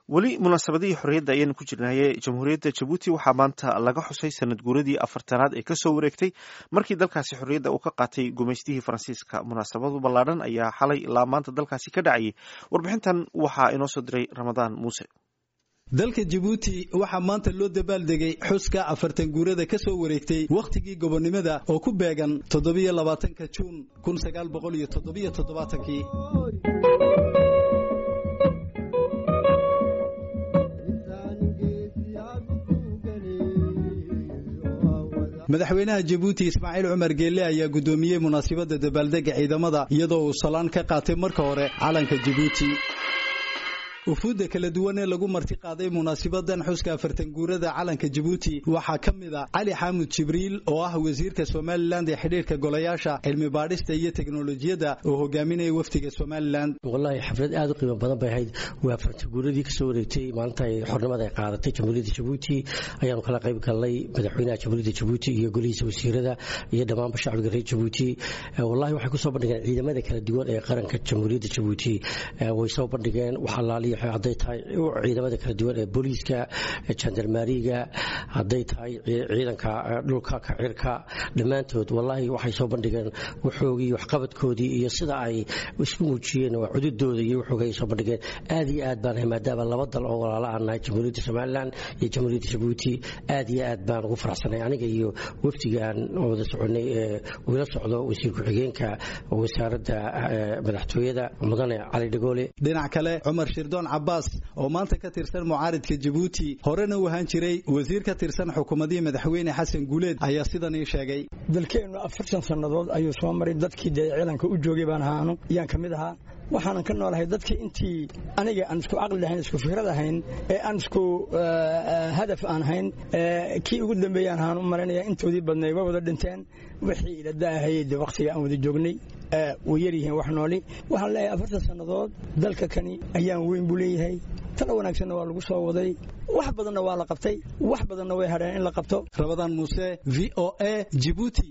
weli munaasabadihii xorriyadda ayaynu ku jirnaaye jamhuuriyadda jabuuti waxaa maanta laga xusay sanad guuradii afartanaad ee kasoo wareegtay markii dalkaasi xorriyadda uu ka qaatay gumaystihii faransiiska. munaasabadu ballaadhan ayaa xalay ilaa maanta dalkaasi ka dhacayay. warbixintan waxaa inoo soo diray ramadaan muuse. dalka Djibouti waxaa maanta loo dabaaldegay xuska afartan guurada ka soo wareegtay waqtigii gobonimada oo ku beegan 27 Juun 1977. madaxweynaha Djibouti Ismaaciil Cumar Geelle ayaa gudoomiyay munaasabada dabaaldega ciidamada iyadoo uu salaan ka qaatay marka hore calanka Djibouti. ufuudda kala duwan ee lagu marti qaaday munaasabadan xuska afartan guurada calanka Djibouti waxaa kamid ah Cali Xamuud Jibriil oo ah wasiirka Somaliland ee xiriirka golayaasha cilmi baadhista iyo teknoolajiyada oo hogaaminaya wafdiga Somaliland. wallahi xaflad aad u qiimo badan bay ahayd waa afartan guuradii ka soo wareegtay maalinta ay xornimada ay qaadatay jamhuuriyadda Djibouti ayaanu kala qayb galnay madaxweynaha jamhuuriyadda Djibouti iyo golihiisa wasiirada iyo dhammaan shacabka reer Djibouti. wallahi waxay ku soo bandhigeen ciidamada kala duwan ee qaranka jamhuuriyadda Djibouti way soo bandhigeen waxa laaliyo haday tahay ciidamada kala duwan ee booliiska jandarmeriga haday tahay ciidanka dhulka ka cirka dhamaantood wallahi waxay soo bandhigeen waxoogii wax qabadkoodii iyo sida ay isku muujiyeen cududooda iyo waxoogay soo bandhigeen aad iyo aad baan maadaama laba dal oo walaalo ah nahay jamhuuriyadda Somaliland iyo jamhuuriyadda Djibouti aad iyo aad baan ugu faraxsanahay aniga iyo wafdigan oo wada soconay wada socdo wasiir ku-xigeenka wasaaradda madaxtooyada mudane Cali Dhagoole. dhinaca kale Cumar Shirdoon Abbas oo maanta ka tirsan mucaaridka Djibouti horena u ahaan jiray wasiir ka tirsan xukuumadii madaxweyne Xasan Guuleed ayaa sidan ii sheegay. dalkeenu 40 sanadood ayuu soo maray dadkii ciidanka u joogay baan ahaano yaan kamid ahaa waxaan ka noolahay dadkii intii aniga aan isku aqli lahayn isku fikrad ahayn ee aan isku hadaf aan ahayn kii ugu dambeeyaan ahaan u marinaya intoodii badnay way wada dhinteen wixii ila daahayay waqtiga aan wada joognay way yaryihiin wax nooli waxaan leeyahay 40 sanadood dalka kani ayaan weyn buu leeyahay tan wanaagsan waa lagu soo waday wax badanna waa la qabtay wax badanna way hareen in la qabto. Ramadaan Muuse VOA Djibouti.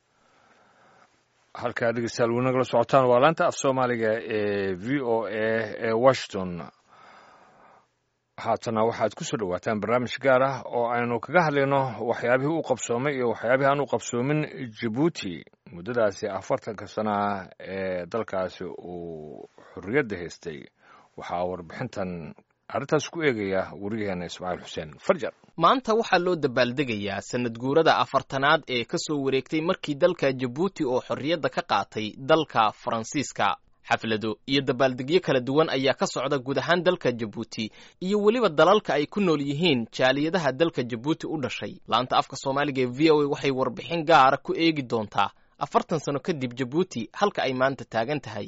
halka dhegeystayaal wanaag la socotaan waa laanta af Soomaaliga ee VOA ee Washington. haatana waxaad ku soo dhawaataan barnaamij gaar ah oo aynu kaga hadlayno waxyaabihii uu qabsoomay iyo waxyaabihii aan u qabsoomin Djibouti muddadaasi 40 sano ee dalkaasi uu xorriyadda haystay. waxaa warbixintan arrintaas ku eegaya wariyaheena Ismaaciil Xuseen Farjar. maanta waxaa loo dabaaldegayaa sanad guurada afartanaad ee ka soo wareegtay markii dalka Djibouti oo xorriyadda ka qaatay dalka Faransiiska. xaflado iyo dabaaldegyo kala duwan ayaa ka socda guud ahaan dalka Djibouti iyo weliba dalalka ay ku nool yihiin jaaliyadaha dalka Djibouti u dhashay. laanta afka Soomaaliga ee VOA waxay warbixin gaar ah ku eegi doontaa 40 sano kadib Djibouti halka ay maanta taagan tahay.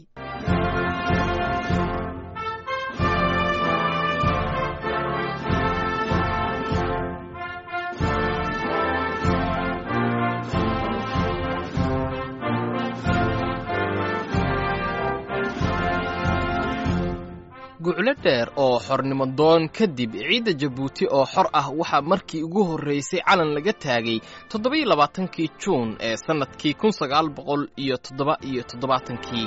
guclo dheer oo xornimo doon kadib ciidda Djibouti oo xor ah waxaa markii ugu horeysay calan laga taagay 27 Juun ee sanadkii 1977.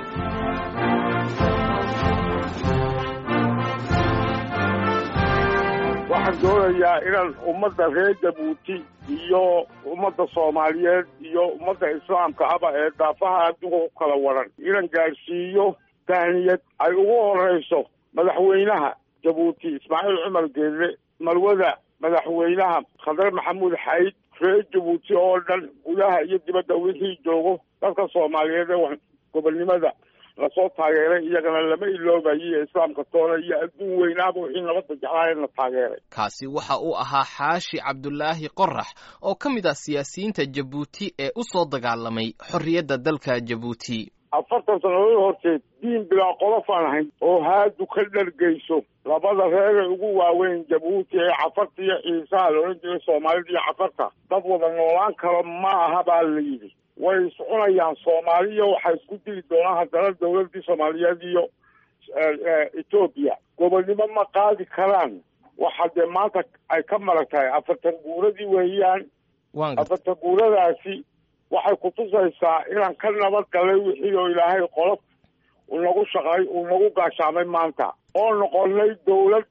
waxaan doonayaa inaan ummadda reer Djibouti iyo ummadda Soomaaliyeed iyo ummadda Islaamka aba ee daafaha adduunka ku kala waran inaan gaarsiiyo tahniyad ay ugu horeyso madaxweynaha Djibouti Ismaaciil Cumar Geelle marwada madaxweynaha Khadar Maxamuud Xayd reer Djibouti oo dhan gudaha iyo dibadda wixii joogo dadka Soomaaliyeed ee gobolnimada la soo taageeray iyagana lama iloobayo islaamka toona iyo adduun weynaaba wixii nabadda jeclaayeen la taageeray. kaasi waxa uu ahaa Xaashi Cabdullaahi Qorax oo ka mid ah siyaasiyiinta Djibouti ee u soo dagaalamay xorriyadda dalka Djibouti. 40 sanadood horteed diin bilaa qolof aan ahayn oo haadu ka dhargeyso labada reer ee ugu waaweyn Djibouti ee Cafarta iyo Ciisaa loo jeedo Soomaalida iyo Cafarta dad wada noolaan karo ma aha baa la yidhi. way soconayaan Soomaaliya waxay isku dili doonaan haddana dawladda Soomaaliyeed iyo Ethiopia gobolnimo ma qaadi karaan. waxa de maanta ay ka maragtay 40 guuradii weeyaan. 40 guuradaasi waxay ku tusaysaa inaan ka nabad galay wixii oo Ilaahay qolof uu nagu shaqay uu nagu gaashaamay maanta oo noqonay dawlad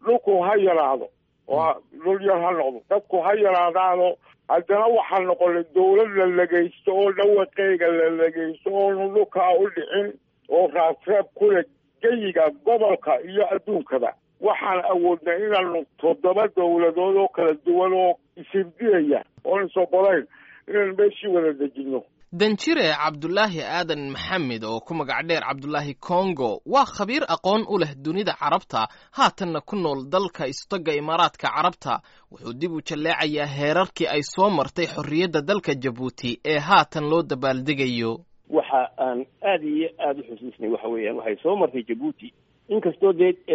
dhulku ha yaraado oo dhul yar ha noqdo dadku ha yaraadaano haddana waxaa noqonay dawlad la legaysto oo dhawaqeyga la legaysto oonu dhulkaa u dhicin oo raasreeb kule geyiga gobolka iyo adduunkada waxaan awoodnay inaanu 7 dawladood oo kala duwan oo isibdiyaya oon isogolayn inaan meeshii wada dejinno. danjire cabdulaahi aadan maxamed oo ku magac dheer cabdulaahi congo waa khabiir aqoon u leh dunida carabta haatanna ku nool dalka istaga imaaraadka carabta wuxuu dib u jaleecayaa heerarkii ay soo martay xorriyadda dalka Jabuuti ee haatan loo dabaaldegayo. waxa aan aad iyo aad u xusuusnay waxa weeyaan waxay soo martay Jabuuti inkastoo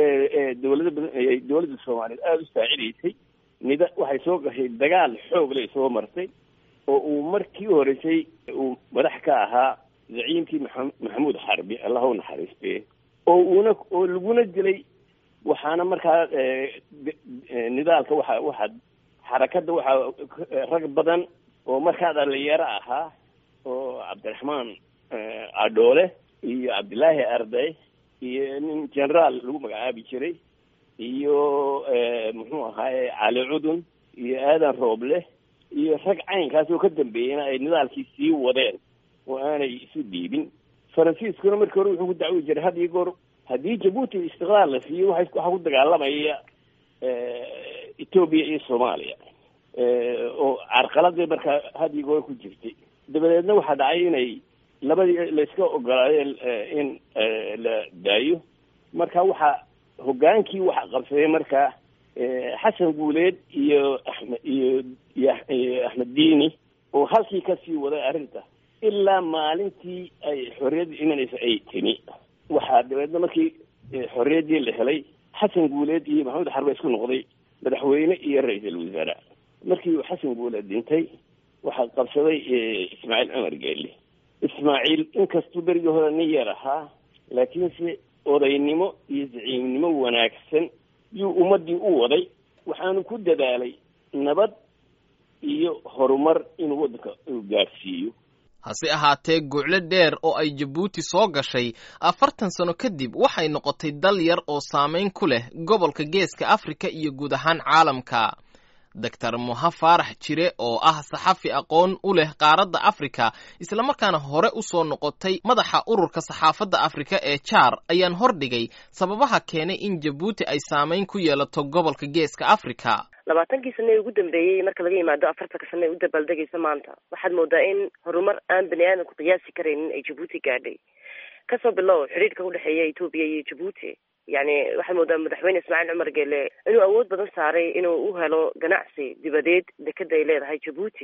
dawladda Soomaaliyeed aad u saacidaysay waxay soo gashay dagaal xoog leh soo martay oo uu markii horeysay uu madax ka ahaa zaciimkii maxamuud xarbi allah u naxariistee oo laguna dilay waxaana markaa nidaalka waxa xarakada waxa rag badan oo markaa dhalinyaro ahaa oo cabdiraxmaan adhoole iyo cabdilaahi arday iyo nin generaal lagu magacaabi jiray iyo muxuu ahaaye cali cudun iyo aadan rooble iyo rag caynkaas oo ka dambeeyayna ay nidaalkii sii wadeen oo aanay isu dhiibin. faransiiskuna markii hore wuxuu ku dacwi jiray had iyo goor haddii Jabuuti istiqlaal la siiyo waxa ku dagaalamaya Ethiopia iyo Soomaaliya oo carqaladii markaa had iyo goor ku jirtay. dabadeedna waxaa dhacay inay labadii la iska ogolaadeen in la daayo. marka waxaa hogaankii waxa qabsaday markaa xasan guuleed iyo axmed diini oo halkii ka sii waday arrinta ilaa maalintii ay xorriyadda imanaysa ay timi. waxaa dabeedna markii xorriyaddii la helay xasan guuleed iyo maxamed xarbe isku noqday madaxweyne iyo ra-iisul wasaare. markii uu xasan guuleed dhintay waxaa qabsaday ismaaciil cumar geelle. ismaaciil inkastuu berigii hore nin yar ahaa laakiinse odaynimo iyo zaciimnimo wanaagsan yuu ummaddii u waday waxaanu ku dadaalay nabad iyo horumar inuu waddanka uu gaarsiiyo. hase ahaatee guucle dheer oo ay Jabuuti soo gashay 40 sano kadib waxay noqotay dal yar oo saameyn ku leh gobolka Geeska Afrika iyo guud ahaan caalamka. Dr. Moha Faarax Jire oo ah saxafi aqoon u leh qaaradda Afrika isla markaana hore u soo noqotay madaxa ururka saxaafadda Afrika ee JAR ayaan hordhigay sababaha keenay in Jabuuti ay saameyn ku yeelato gobolka Geeska Afrika. 20 sano ugu dambeeyay marka laga yimaado 40 sano u dabaaldegaysa maanta waxaad moodaa in horumar aan bani'aadam ku qiyaasi kareynin ay Jabuuti gaadhay kasoo bilow xiriirka u dhaxeeya Itoobiya iyo Jabuuti. يعني waxaa moodaa madaxweyne Ismaaciil Cumar Geelle inuu awood badan saaray inuu u helo ganacsi dibadeed dekada ay leedahay Jabuuti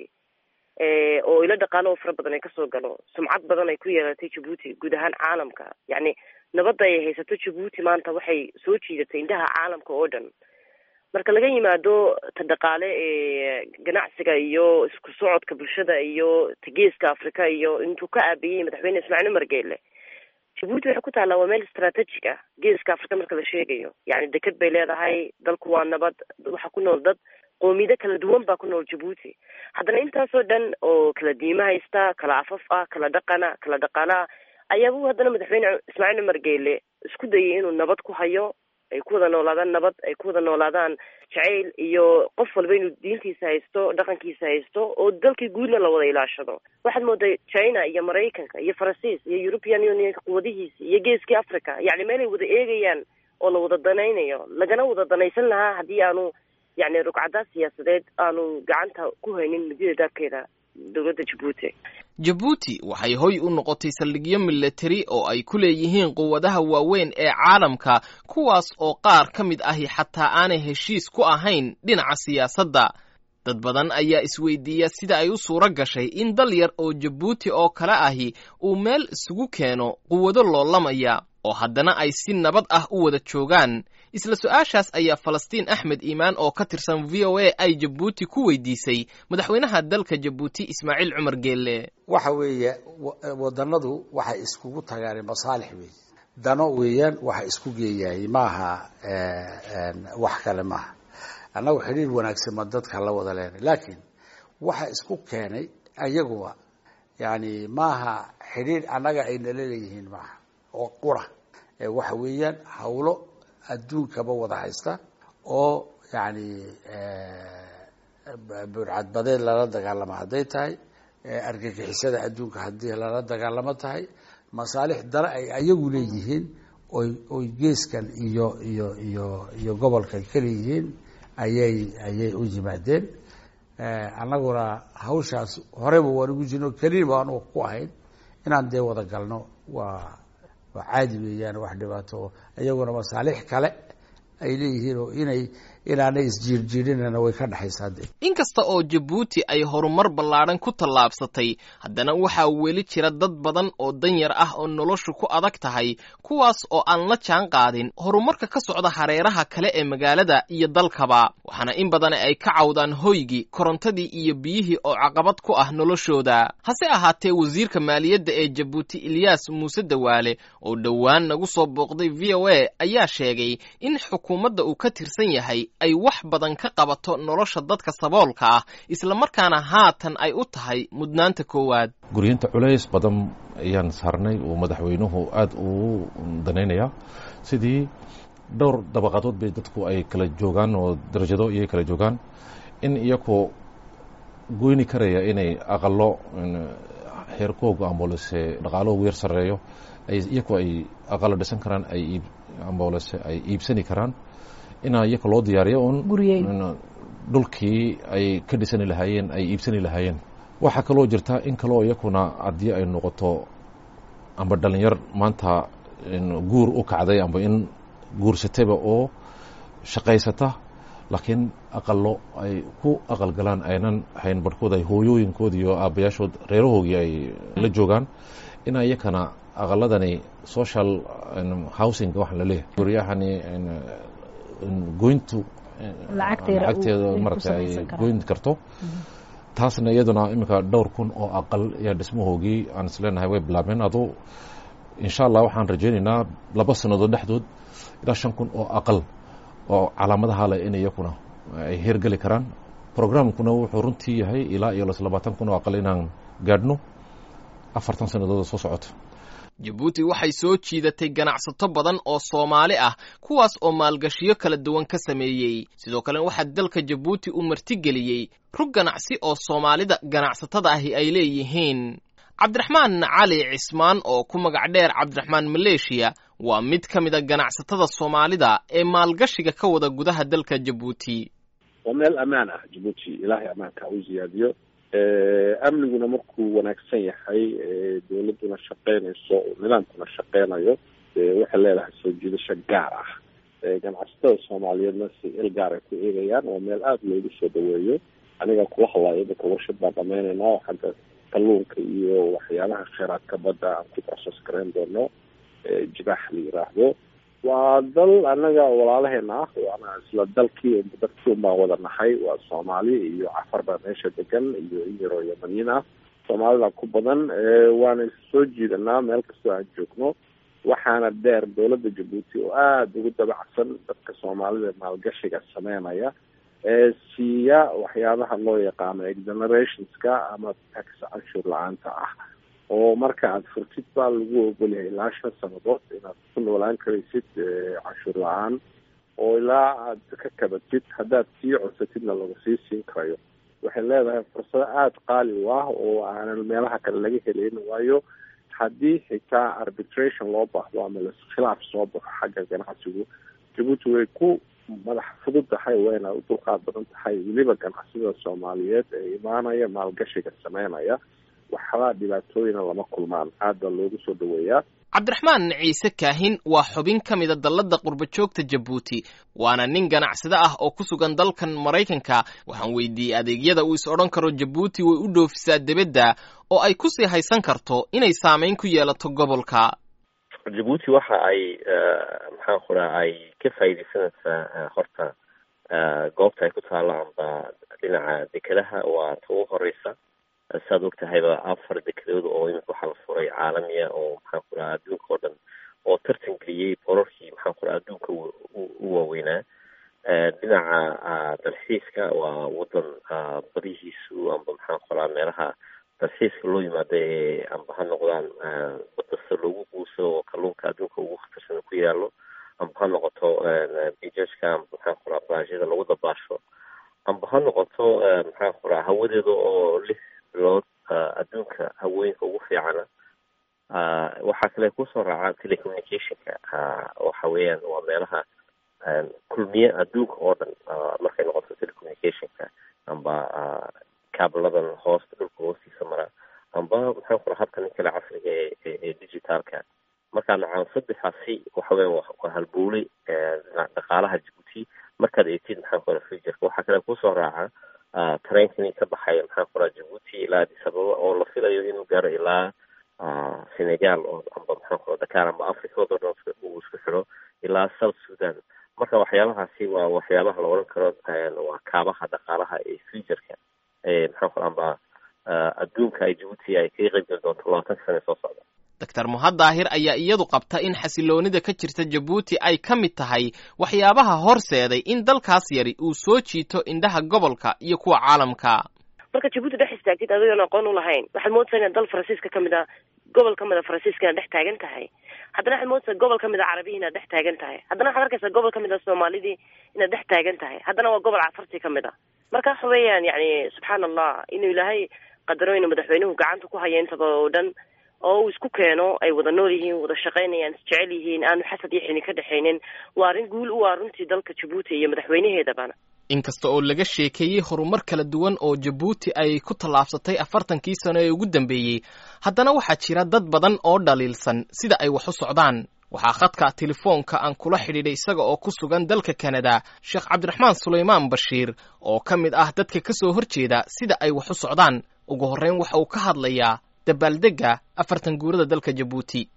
oo ila dhaqaalo fara badan ay ka soo galo sumcad badan ay ku yeelatay Jabuuti guud ahaan caalamka. يعني nabadda ay haysato Jabuuti maanta waxay soo jiidatay indhaha caalamka oo dhan. marka laga yimaado dhaqaale ganacsiga iyo isku socodka bulshada iyo Geeska Afrika iyo intuu ka aabiyay madaxweyne Ismaaciil Cumar Geelle Jabuuti waxay ku taallaa waa meel istaraatiiji ah Geeska Afrika marka la sheegayo. يعني dekad bay leedahay dalku waa nabad waxa ku nool dad qoomiyado kala duwan baa ku nool Jabuuti. haddana intaasoo dhan oo kala diimo haysta kala afaf ah kala dhaqana kala dhaqaala ayagu haddana madaxweyne Ismaaciil Cumar Geelle isku dayay inuu nabad ku hayo ay ku wada noolaadaan nabad ay ku wada noolaadaan jacayl iyo qof walba inuu diintiisa haysto dhaqankiisa haysto oo dalkii guudna la wada ilaashado. waxaad mooday China iyo Mareykanka iyo Faransiis iyo European Union quwadihiisa iyo Geeska Afrika yani meel ay wada eegayaan oo la wada danaynayo lagana wada danaysan lahaa haddii aanu yani rugcada siyaasadeed aanu gacanta ku haynin midida daarkeeda dawladda Jabuuti. Jabuuti waxay hoy u noqotay saldhigyo military oo ay ku leeyihiin quwadaha waaweyn ee caalamka kuwaas oo qaar ka mid ahi xataa aanay heshiis ku ahayn dhinaca siyaasadda. dad badan ayaa isweydiiya sida ay u suura gashay in dal yar oo Jabuuti oo kale ahi uu meel isugu keeno quwado loolamaya oo haddana ay si nabad ah u wada joogaan. isla su'aashaas ayaa Falastiin Axmed Iimaan oo ka tirsan VOA ay Jabuuti ku weydiisay madaxweynaha dalka Jabuuti Ismaaciil Cumar Geelle. waxa weeye wadanadu waxay iskugu tagaan masaalix weey dano weeyaan waxa isku geeyay maaha wax kale maaha. annagu xiriir wanaagsan ma dadka la wada leenay laakiin waxa isku keenay ayaguba yani maaha xiriir annaga ay leeyihiin maaha oo qura waxa weeyaan hawlo adduunkaba wada haysta oo yani burcadbadeed lala dagaalamo hadday tahay, argagixisada adduunka haddii lala dagaalamo tahay, masaalix dale ay ayagu leeyihiin oy geeskan iyo gobolkan kaleeyihiin ayay u yimaadeen. annaguna hawshaas horeyba waan ugu jirno, keliya baan ku ahayn inaan dee wada galno waa caadi weeyaan, wax dhibaato iyaguna masaalix kale ay leeyihiin oo inaanay isjiirjiirinana way ka dhexaysaa de. inkasta oo Jabuuti ay horumar ballaadhan ku tallaabsatay, haddana waxaa weli jira dad badan oo danyar ah oo noloshu ku adag tahay, kuwaas oo aan la jaan qaadin horumarka ka socda hareeraha kale ee magaalada iyo dalkaba, waxaana in badan ay ka cawdaan hoygii, korontadii iyo biyihii oo caqabad ku ah noloshooda. hase ahaatee wasiirka maaliyadda ee Jabuuti Ilyas Muuse Dawaale oo dhowaan nagu soo booqday VOA ayaa sheegay in xukuumadda uu ka tirsan yahay ay wax badan ka qabato nolosha dadka saboolka ah, isla markaana haatan ay u tahay mudnaanta koowaad. guriyinta culays badan ayaan saarnay oo madaxweynuhu aad u danaynaya, sidii dhowr dabaqadood bay dadku ay kala joogaan oo darajado iyay kala joogaan, in iyagoo goyni karaya inay aqalo heerkooga amboolese dhaqaaloogu yar sarreeyo, iyagoo ay aqalo dhisan karaan, amboolese ay iibsani karaan, inaa iyaka loo diyaariyo un dhulkii ay ka dhisani lahaayeen, ay iibsani lahaayeen. waxaa kaloo jirta in kaloo iyakuna haddii ay noqoto amba dhalinyar maanta guur u kacday, amba in guursatayba oo shaqaysata, laakiin aqalo ay ku aqalgalaan aynan hayn, barhkood ay hooyooyinkood iyo aabbayaashood reerahoogii ay la joogaan, inaa iyakana aqaladani social housing waxaan la leeyahay, guryahani goyntu lacagteeda marata ay goyn karto. taasna iyaduna iminka dhowr kun oo aqal ayaa dhismahoogii aan isleenahay way bilaabeen. adu insha allah waxaan rajaynaynaa 2 sannadood dhexdood ilaa 5 kun oo aqal oo calaamadaha leh in iyakuna ay hirgeli karaan. programkuna wuxuu runtii yahay ilaa iyo 20 kun oo aqal inaan gaadhno 4 sannadood soo socoto. Jabuuti waxay soo jiidatay ganacsato badan oo Soomaali ah, kuwaas oo maalgashiyo kala duwan ka sameeyay. sidoo kale waxa dalka Jabuuti u martigeliyay rug ganacsi oo Soomaalida ganacsatada ahi ay leeyihiin. Cabdiraxmaan Cali Cismaan oo ku magac dheer Cabdiraxmaan Malaysia waa mid ka mid ah ganacsatada Soomaalida ee maalgashiga ka wada gudaha dalka Jabuuti. waa meel amaan ah Jabuuti, ilaahay amaanka u ziyaadiyo. amniguna markuu wanaagsan yahay, dawladuna shaqeynayso, nidaamkuna shaqeynayo, waxay leedahay soo jiidasho gaar ah. ganacsatada Soomaaliyeedna si il gaar ah ku eegayaan, waa meel aad loogu soo dhaweeyo. aniga kula hadlayo dadka warshad baan dhameynaynaa, xagga kalluunka iyo waxyaabaha kheyraadka badda aan ku process gareyn doono, jibaax la yiraahdo. waa dal anaga walaalaheena ah, waana isla dalkii dadkii baan wada nahay. waa Soomaali iyo Cafar baa meesha degan iyo Yaro Yamaniin ah. Soomaalida ku badan waana soo jiidanaa meel kastoo aan joogno. waxaana dheer dowladda Jabuuti oo aad ugu dabacsan dadka Soomaalida maalgashiga sameynaya, siiya waxyaabaha loo yaqaano exonerationska ama tax canshuur la-aanta ah, oo marka aad furtid baa lagu ogolyahay ilaa 5 sannadood inaad ku noolaan karaysid canshuur la-aan, oo ilaa aad ka kabatid haddaad sii codsatidna lagu sii siin karayo. waxay leedahay fursado aada qaali u ah oo aanan meelaha kale laga helayn, waayo haddii xitaa arbitration loo baahdo ama khilaaf soo baxo xagga ganacsigu, Jabuuti way ku madax fudud tahay, wayna u dulqaad badan tahay. weliba ganacsiyada Soomaaliyeed ee imaanaya maalgashiga sameynaya waxba dhibaatooyina lama kulmaan, aad baa loogu soo dhaweeyaa. Cabdiraxmaan Ciise Kaahin waa xubin ka mid ah dalladda qurba-joogta Jabuuti, waana nin ganacsade ah oo ku sugan dalkan Maraykanka. waxaan weydiiyey adeegyada uu is odhan karo Jabuuti way u dhoofisaa dibadda oo ay ku sii haysan karto inay saameyn ku yeelato gobolka. Jabuuti waxa ay maxaan ku raacay ay ka faa'iideysanaysaa horta goobta ay ku taalo amba dhinaca dekedaha waa ta ugu horeysa. saad ogtahayba 4 dekedood oo imika waxaa la furay caalamiya oo maxaan ku rahaa adduunka oo dhan oo tartan geliyey bororkii maxaan ku rahaa adduunka u waaweynaa. dhinaca dalxiiska waa wadan badihiisu amba maxaan ku rahaa meelaha dalxiiska loo yimaado amba ha noqdaan badasta loogu guuso oo kalluunka adduunka ugu khatarsan ku yaalo, amba ha noqoto bijajka maxaan ku raha baashida lagu dabaasho amba ha noqoto maxaan ku raha hawadeeda oo 6 bilood adduunka hawooyinka ugu fiicana waxaa kale kusoo raaca telecommunicationka waxa weeyaan waa meelaha kulmiye adduunka oo dhan markay noqoto telecommunicationka amba kaabladan hoosta dhulka hoostiisa mara amba maxaan ku raha habkan kale casriga ee digitalka markaa macaan saddexaasi waxa weeyaan waa halbuulay dhaqaalaha Djibouti markaad eegtid maxaan ku raha future waxaa kale kusoo raaca tareenkii ka baxaya maxaan ku raha Djibouti ilaa Addis Ababa oo la filayo inuu gaaro ilaa Senegal oo amba maxaan ku raha Dakar amba Africa oo dhan uu isku xiro ilaa South Sudan marka waxyaabahaasi waa waxyaabaha la oran karo waa kaabaha dhaqaalaha ee future-ka maxaan ku raha amba adduunka ay Djibouti ay ka qayb gali doonto 20 sano soo socda Dr. Muhammad Daahir ayaa iyadu qabta in xasiloonida ka jirta Djibouti ay ka mid tahay waxyaabaha horseeday in dalkaas yari uu soo jiito indhaha gobolka iyo kuwa caalamka. marka Djibouti dhex istaagtid adigoon aqoon u lahayn waxaad moodaysaa in dal Faransiiska ka mid ah gobol ka mid ah Faransiiska dhex taagan tahay haddana waxaad moodaysaa gobol ka mid ah Carabiyiin dhex taagan tahay haddana waxaad arkaysaa gobol ka mid ah Soomaalidii in dhex taagan tahay haddana waa gobol Cafarti ka mid ah marka waxa weeyaan yani subxaanallah inuu Ilaahay qadaro inuu madaxweynuhu gacanta ku hayo intaba oo dhan oo uu isku keeno ay wada nool yihiin wada shaqaynayaan isjecel yihiin aanu xasad iyo xini ka dhaxaynin waa arrin guul u ah runtii dalka Djibouti iyo madaxweynaheedaba inkasta oo laga sheekeeyey horumar kala duwan oo Djibouti ay ku tallaabsatay 40kii sano ee ugu dambeeyay haddana waxaa jira dad badan oo dhaliilsan sida ay wax u socdaan waxaa khadka telefoonka aan kula xidhiidhay isaga oo ku sugan dalka Canada Sheekh Cabdiraxmaan Suleymaan Bashiir oo ka mid ah dadka ka soo horjeeda sida ay wax u socdaan ugu horreyn waxa uu ka hadlayaa dabaaldega 40 guurada dalka Djibouti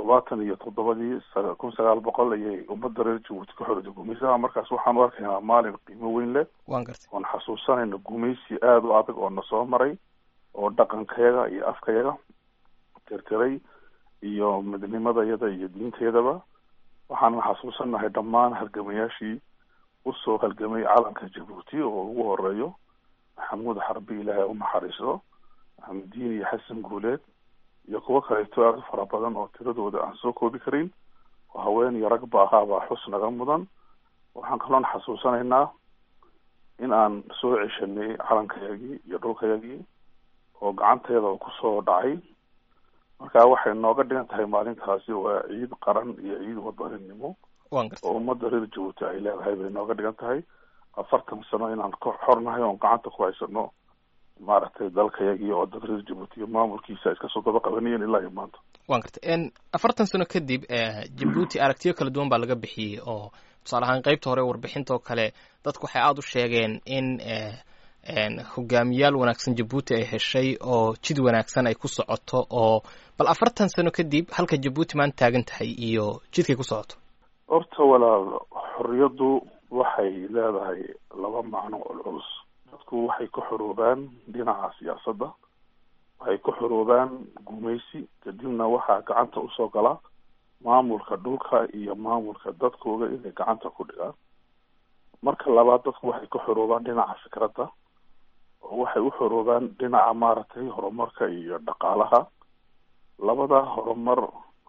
77 1900 ayay ummadda reer Djibouti ka xorowday gumaysiga markaas waxaan u arkaynaa maalin qiimo weyn leh waan xasuusanayna gumaysi aad u adag oo na soo maray oo dhaqankayaga iyo afkayaga tirtiray iyo midnimadayada iyo diinteedaba waxaan xasuusanahay dhammaan halgamayaashii u soo halgamay calanka Djibouti oo ugu horeeyo Maxamuud Xarbi Ilaahay u naxariisto Xamdiin iyo Xasan Guuleed iyo kuwa kaleeto aad u fara badan oo tiradooda aan soo koobi karin oo haween iyo rag ba ahaaba xus naga mudan waxaan kaloon xasuusanaynaa in aan soo ceshanay calankayagii iyo dhulkayagii oo gacanteeda ku soo dhacay marka waxay nooga dhigan tahay maalintaasi waa ciid qaran iyo ciid wadaninimo oo ummadda reer Djibouti ay leedahay bay nooga dhigan tahay 40 sano inaan ka xornahay oo gacanta ku haysano maaragtay dalkayagii oo dad reer Djibouti maamulkiisa iska soo daba qabanayeen ilaa iyo maanta waan gartay 40 sano kadib Djibouti aragtiyo kala duwan baa laga bixiyay oo tusaale ahaan qaybta hore warbixinta oo kale dadku waxay aad u sheegeen in hogaamiyaal wanaagsan Djibouti ay heshay oo jid wanaagsan ay ku socoto oo bal 40 sano kadib halka Djibouti maan taagan tahay iyo jidkay ku socoto horta walaal xorriyadu waxay leedahay laba macno oo culus dadku waxay ku xoroobaan dhinaca siyaasadda waxay ku xoroobaan gumaysi kadibna waxaa gacanta usoo gala maamulka dhulka iyo maamulka dadkooda inay gacanta ku dhigaan marka labaad dadku waxay ku xoroobaan dhinaca fikradda oo waxay u xoroobaan dhinaca maaragtay horumarka iyo dhaqaalaha labada horumar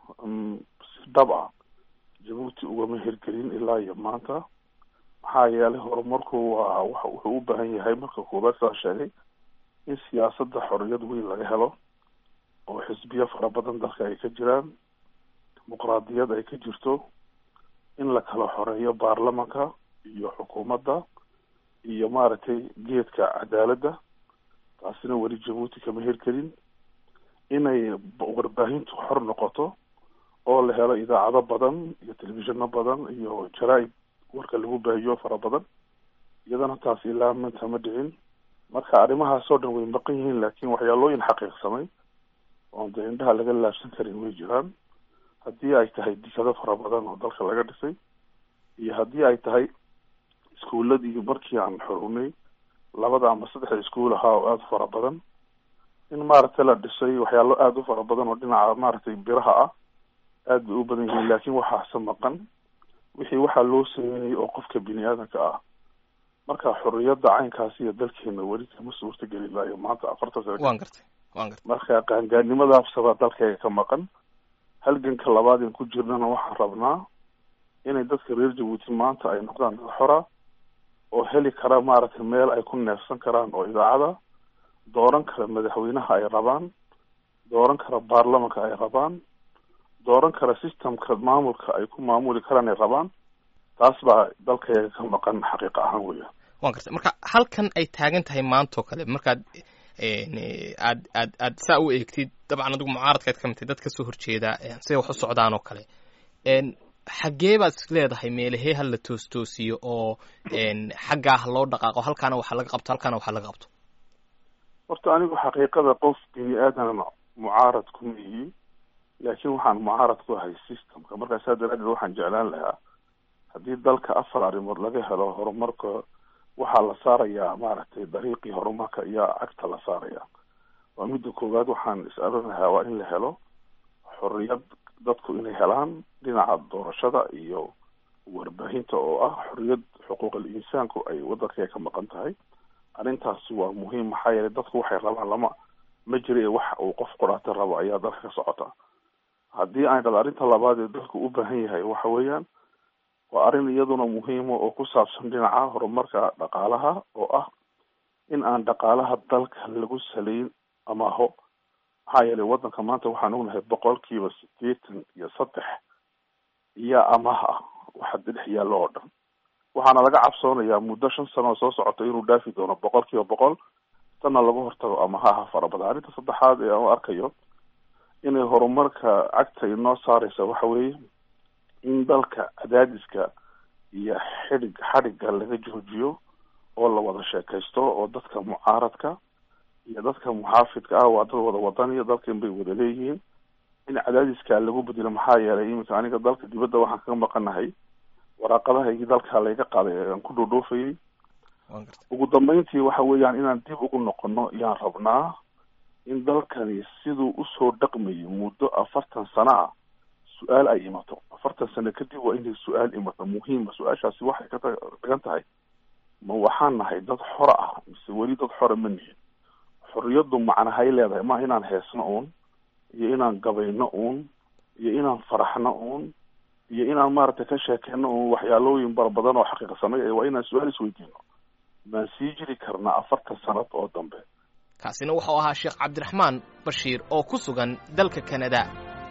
si dhab ah Djibouti ugama hirgelin ilaa iyo maanta maxaa yeelay horumarku waa wuxuu u baahan yahay marka koobaad saa sheegay in siyaasadda xorriyad weyn laga helo oo xisbiyo fara badan dalka ay ka jiraan dimuqraadiyad ay ka jirto in la kala xoreeyo baarlamanka iyo xukuumadda iyo maaragtay geedka cadaaladda taasina weli Djibouti kama hirgelin inay warbaahintu xor noqoto oo la helo idaacado badan iyo telefishinno badan iyo jaraa'id warka lagu baahiyo fara badan iyadana taas ilaa maanta ma dhicin marka arrimahaas oo dhan way maqan yihiin laakiin waxyaalooyin xaqiiqsamay oo dee indhaha laga laabsan karin way jiraan haddii ay tahay dikado fara badan oo dalka laga dhisay iyo haddii ay tahay iskuuladii markii aan xorownay 2 ama 3 iskuul ahaa oo aada fara badan in maaragtay la dhisay waxyaalo aada u fara badan oo dhinaca maaragtay biraha ah aad bay u badan yihiin laakiin waxaase maqan wixii waxaa loo sameeyey oo qofka bini aadanka ah marka xorriyadda caynkaasi iyo dalkeena weli kama suurtagelin ilaa iyo maanta 40 sano waan gartay marka qaangaarnimadaasaba dalkayga ka maqan halganka labaad in ku jirnana waxaan rabnaa inay dadka reer jabuuti maanta ay noqdaan dad xora oo heli kara maaragtay meel ay ku neefsan karaan oo idaacada, dooran kara madaxweynaha ay rabaan, dooran kara baarlamanka ay rabaan, dooran kara systemka maamulka ay ku maamuli karaan ay rabaan. taas baa dalkayga ka maqan xaqiiqa ahaan weya. waan gartay. marka halkan ay taagan tahay maantoo kale markaad aad saa u eegtid, dabcan adigu mucaaradkaad ka mitay dad kasoo horjeeda siday wax u socdaan oo kale, xaggee baad is leedahay meelahee ha la toostoosiyo oo xaggaa ha loo dhaqaaqo, halkaana waxa laga qabto, halkaana waxa laga qabto? horta anigu xaqiiqada qof bini aadan mucaarad kuma yihi, laakiin waxaan mucaarad ku ahay systemka. markaa saa daraadeed waxaan jeclaan lahaa haddii dalka 4 arrimood laga helo horumarka, waxaa la saarayaa maaragtay dariiqii horumarka iyo cagta la saaraya. waa midda koowaad. waxaan is-arin lahaa waa in la helo xorriyad dadku inay helaan dhinaca doorashada iyo warbaahinta oo ah xorriyad xuquuqul insaanku ay waddanka ka maqan tahay. arrintaasi waa muhiim maxaa yeelay dadku waxay rabaan ma jira wax uu qof qoraata rabo ayaa dalka ka socota. haddii aan dhado arrinta labaad ee dalku u baahan yahay waxa weeyaan waa arrin iyaduna muhiima oo ku saabsan dhinaca horumarka dhaqaalaha oo ah in aan dhaqaalaha dalka lagu salayn amaaho. maxaa yeelay waddanka maanta waxaan ognahay 83% iyo amaah ah waxa dhex yaallo oo dhan. waxaana laga cabsoonayaa muddo 5 sano soo socota inuu dhaafi doono 100%. tanna lagu hortago amahaha fara badan. arrinta saddexaad ee aan arkayo inay horumarka cagta inoo saaraysa waxa weeye in dalka cadaadiska iyo xadhigga laga joojiyo oo la wada sheekaysto oo dadka mucaaradka iyo dadka muxaafidka ah waa dad wada wadaniya, dalkan bay wada leeyihiin. in cadaadiska lagu bedelo maxaa yeelay iminka aniga dalka dibadda waxaan kaga maqanahay waraaqadahaygii dalka layga qaaday ee aan ku dhoodhoofayay. ugu dambeyntii waxa weeyaan inaan dib ugu noqono iyaan rabnaa in dalkani siduu usoo dhaqmayay muddo 40 sano ah su-aal ay imato. 40 sano kadib waa inay su-aal imato muhiima. su-aashaasi waxay ka dhigan tahay ma waxaan nahay dad xora ah mise weli dad xora ma nihin? xorriyaddu macnahay leedahay ma inaan heesno uun iyo inaan gabayno uun iyo inaan faraxno uun iyo inaan maaragtay ka sheekeyno uun waxyaalooyin badan oo xaqiiqsanay. waa inaan su-aal isweydiino, maan sii jiri karnaa 40 sanad oo dambe? kaasina wuxuu ahaa sheekh cabdiraxmaan bashiir oo ku sugan dalka Kanada.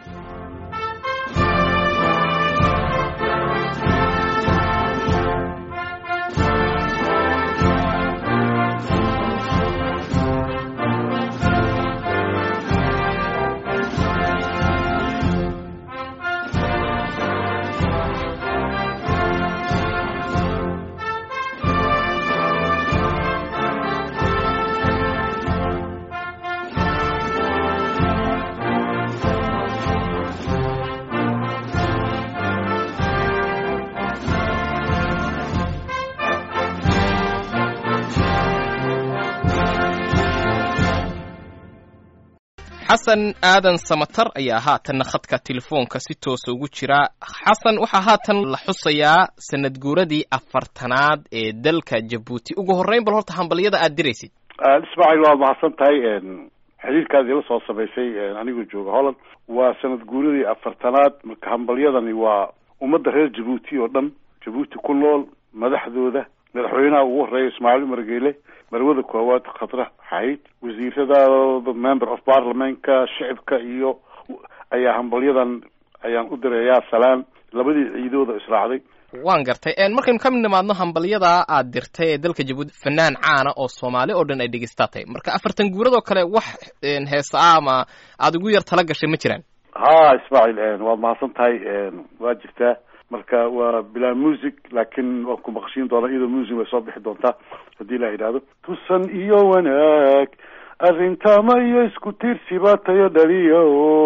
xasan aadan samatar ayaa haatan khadka telefoonka si toos ugu jira. xasan, waxaa haatan la xusayaa sanad guuradii 40aad ee dalka Jabuuti. ugu horeyn bal horta hambaliyada aad diraysid. Ismaaciil waa mahadsan tahay xiriirkaadii la soo sameysay anigoo jooga Holland. waa sanad guuradii 40aad. marka hambaliyadani waa ummadda reer Jabuuti oo dhan, Jabuuti ku nool, madaxdooda, madaxweynaha ugu horeeya Ismaaciil Umar Geele, marwada koowaad Khadra Xayd, wasiirada member of parliamentka, shicibka iyo ayaa hambalyadan ayaan u dirayaa salaan labadii ciidooda israacday. waan gartay. markaynu ka mid nimaadno hambalyada aad dirtay ee dalka Jabuuti, fanaan caana oo Soomaali oo dhan ay dhegeystatay. marka 40 guuradoo kale wax heesa ama aad ugu yar tala gashay ma jiraan? Ismaaciil waad mahadsan tahay. waa jirtaa. marka waa bilaa music laakiin waan ku maqashiin doonaa iyadoo music way soo bixi doontaa haddii la yidhaahdo. tusan iyo wanaag arrintama iyo isku tiirsiba tayo dhaliyo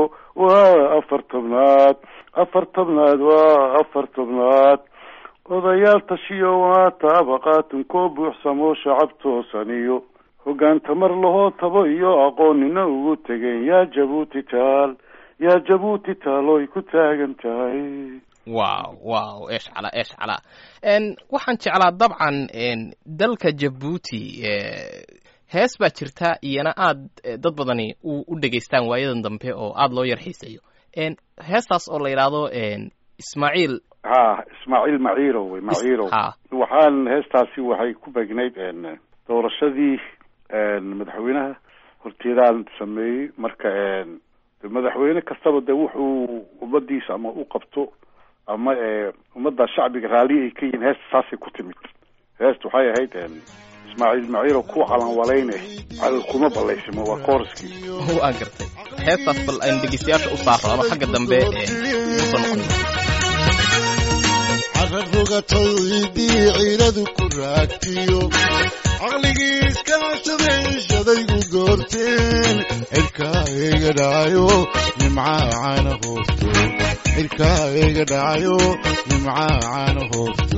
waa 40aad. 40aad waa 40aad. odayaal tashiyo waa taabaqaatun koo buuxsamo shacab toosaniyo hoggaan tamar lahoo tabo iyo aqoonina ugu tegeen yaa Jabuuti taal, yaa Jabuuti taaloy ku taagan tahay. waaw eesh calaa. waxaan jeclaa dabcan dalka Jabuuti hees baa jirta iyana aad dad badani u dhegaystaan waayadan dambe oo aad loo yar xiiseeyo. heestaas oo la yidhaahdo Ismaaciil ismaaciil maciirow wey maciirow waxaan heestaasi waxay ku beegnayd doorashadii madaxweynaha horteedaan sameeyey marka madaxweyne kastaba de wuxuu ummadiisa ama u qabto ama ummadda shacbiga raalli ay ka yihiin heesta saasay ku timid heesta waxay ahayd ismaaciil maciirow ku calanwalayne calal kuma ballaysimo waa kooriskii waan gartay heestaas bal aynu dhegeystayaasha u saaro ama xagga dambe usoo noqon carrugatadii ciidadu ku raagtiyo caqligii iskaashadayshadaygu goorteen cirkaa iga dhacayo nimcaa caana hoofto cirkaa iga dhacayo nimcaa caana hoofto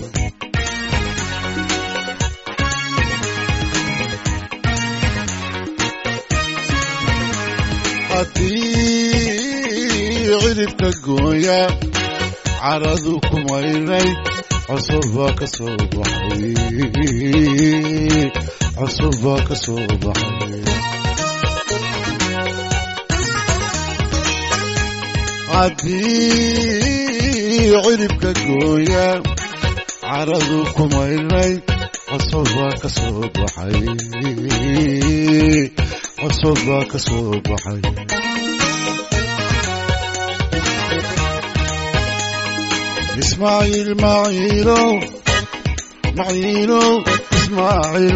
haddii ciribka gooya caradu ku maynay cusub baa ka soo baxay cusub baa ka soo baxay haddii ciribka gooya caradu ku maynay cusub baa ka soo baxay cusub baa ka soo baxay إسماعيل معينو معينو إسماعيل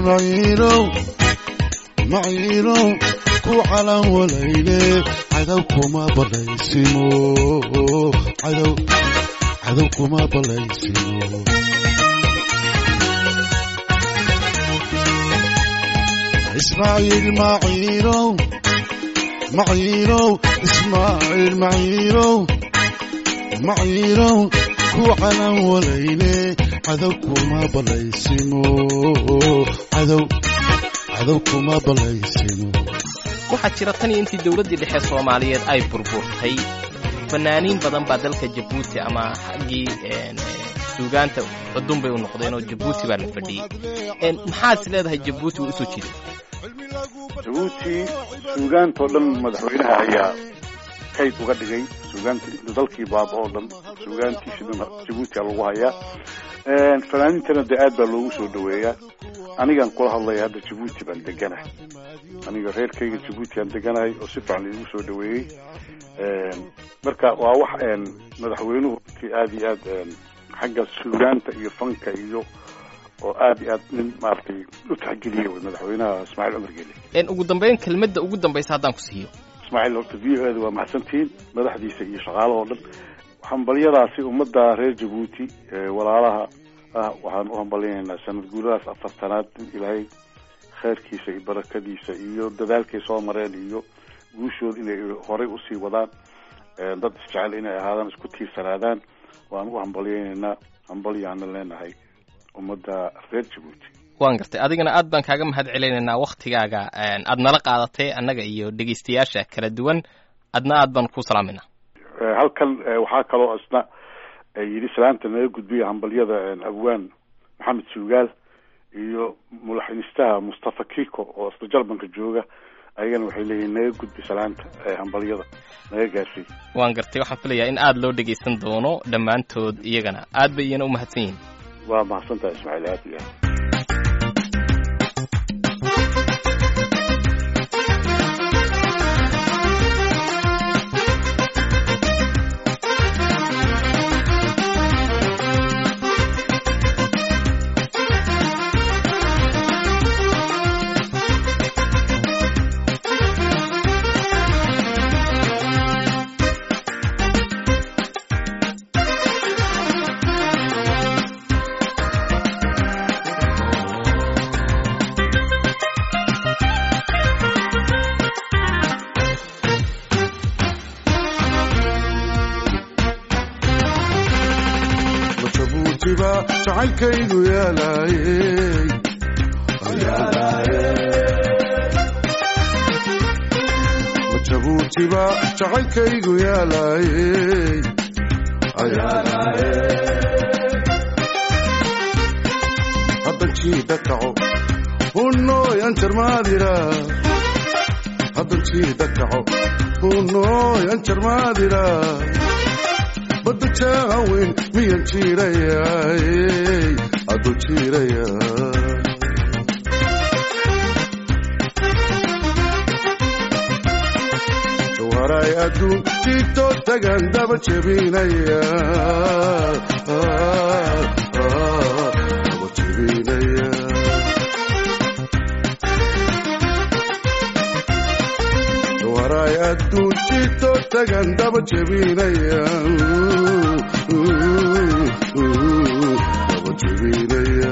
معينو كو على وليلة عدوكما بلايسيمو عدوكما بلايسيمو إسماعيل معينو إسماعيل معينو كو على وليلة عدوكما بلايسيمو عدوكما بلايسيمو waxaa jira tan iyo intii dawladdii dhexe Soomaaliyeed ay burburtay fanaaniin badan baa dalka Djibouti ama xaggii suugaanta badun bay u noqdeen oo Djibouti baa la fadhiyay maxaad leedahay Djibouti uu soo jiray Djibouti suugaanta oo dhan madaxweynaha ayaa kayd uga dhigay suugaanta dalkii baaba oo dhan suugaantiisina Djibouti lagu hayaa fanaaniintana aad baa loogu soo dhaweeyaa anigan kula hadlay hadda Djibouti baan deganahay aniga reerkayga Djibouti aan deganahay oo si fiican loogu soo dhaweeyay marka waa wax madaxweynuhu aad iyo aad xagga suugaanta iyo fanka iyo oo aad iyo aad nin maartay u taxgeliyo madaxweynaha Ismaaciil Cumar Geele ugu dambeyn kelmadda ugu dambaysa haddaan ku siiyo Ismaaciil horta VO-da waa mahadsantiin madaxdiisa iyo shaqaalaha oo dhan hambalyadaasi ummadda reer Djibouti walaalaha waxaan u hambalyeynaa sanad guuradaas 4tanaad ilaahay khayrkiisa iyo barakadiisa iyo dadaalkay soo mareen iyo guushooda inay horay u sii wadaan dad isjecel inay ahaadaan isku tiirsanaadaan waan u hambalyeynaa hambalyaana leenahay ummadda reer Djibouti waan gartay adigana aad baan kaaga mahad celinaynaa waqtigaaga aad nala qaadatay annaga iyo dhageystayaasha kala duwan adna aad baan ku salaaminaa halkan waxaa kaloo asna yiri salaanta naga gudbiya hambalyada abwaan maxamed suugaal iyo mulaxinistaha Mustafa Kiko oo isla Jarmalka jooga ayagana waxay leeyihiin naga gudbi salaanta hambalyada naga gaarsiin waan gartay waxaan filayaa in aad loo dhageysan doono dhammaantood iyagana aad bay iyana u mahadsan yihiin waa mahadsantahay Ismaaciil aad iyo jacaylkaygu yaalaayey Djibouti-ba jacaylkaygu yaalaayey haddan jiida kaco hunnooyan jarmaadira haddan jiida kaco hunnooyan jarmaadira ودجاوين مين جيريا أدو جيريا وراي أدو جيتو تغان دابا جبينيا دابا جبينيا وراي أدو جيتو تغان دابا جبينيا دابا جبينيا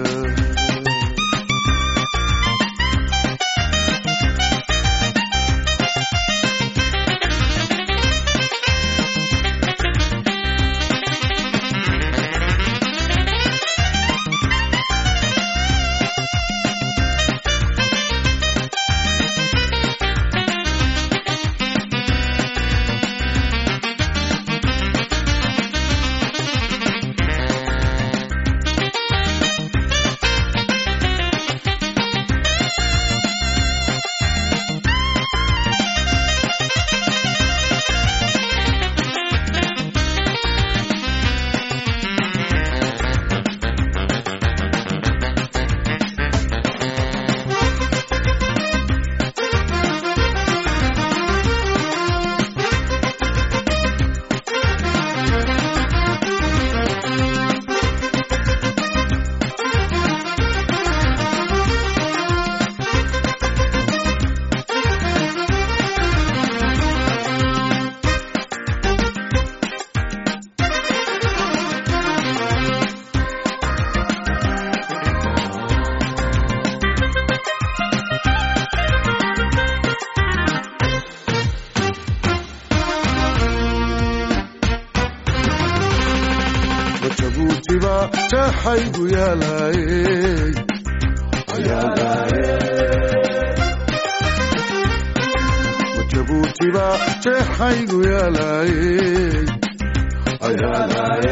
حيدو يا لاي يا لاي وجبوتي با حيدو يا لاي يا لاي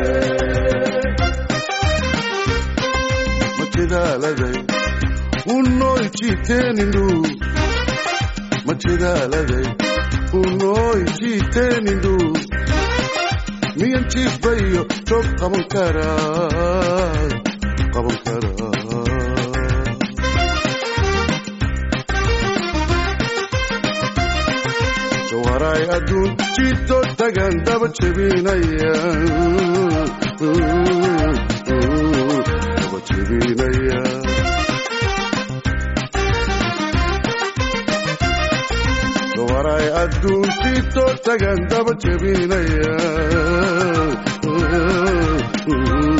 ما كذا لدي ونوي جيتينيندو ما كذا لدي ونوي جيتينيندو مين تشيف بيو توب قبل كرا قبل كرا وراي أدون جيتو تغان دابا جبينيا دابا جبينيا وراي أدون جيتو تغان دابا جبينيا